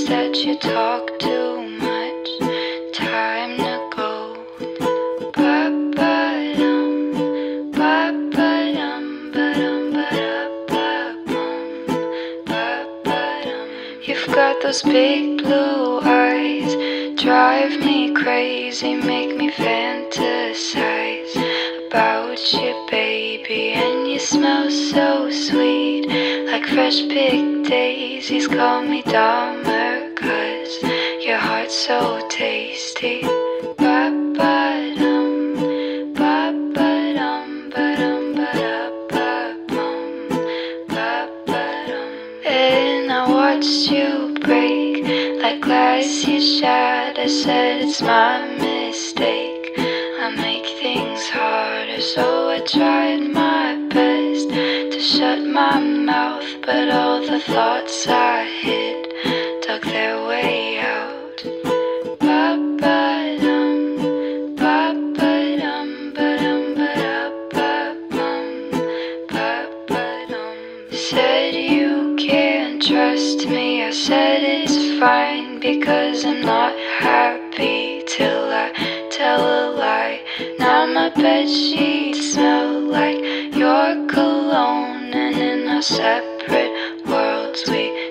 that you talk too much. Time to go. Ba-ba-dum, ba-ba-dum, ba-dum, ba-da-ba-bum, ba-ba-dum. You've got those big blue eyes, drive me crazy, make me fantasize about you, baby. And you smell so sweet, like fresh picked daisies. Call me Dahmer, 'cause your heart's so tasty. Ba-ba-dum, ba-ba-dum, ba-dum, ba-da-ba-bum, ba-ba-dum. And I watched you break like glass you shattered. I said it's my mistake, I make things harder. So I tried my best to shut my mouth, but all the thoughts I hid dug their way out. Ba-ba-dum, ba-ba-dum, ba-dum, ba-da-ba-bum, ba-ba-dum. Said you can't trust me, I said it's fine, because I'm not happy till I tell a lie. Now my bedsheets smell like your cologne, and in our separate worlds we